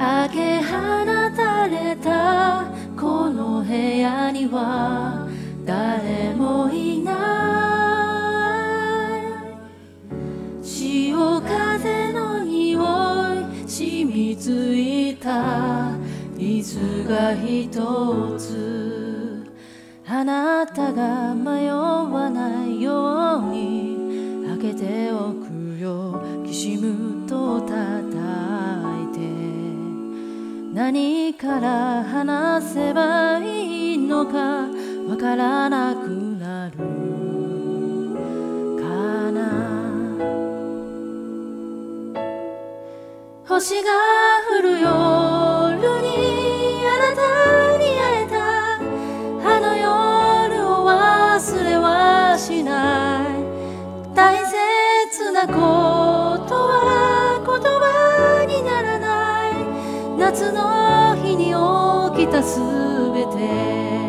開け放たれたこの部屋には誰もいない。潮風の匂い染みついた椅子が一つ、あなたが迷わないように開けておくよ。きしむと叩いて何から話せばいいのかわからなくなるかな。星が降る夜にあなたに会えた、あの夜を忘れはしない。大切なことは言葉にならない。夏の日に起きたすべて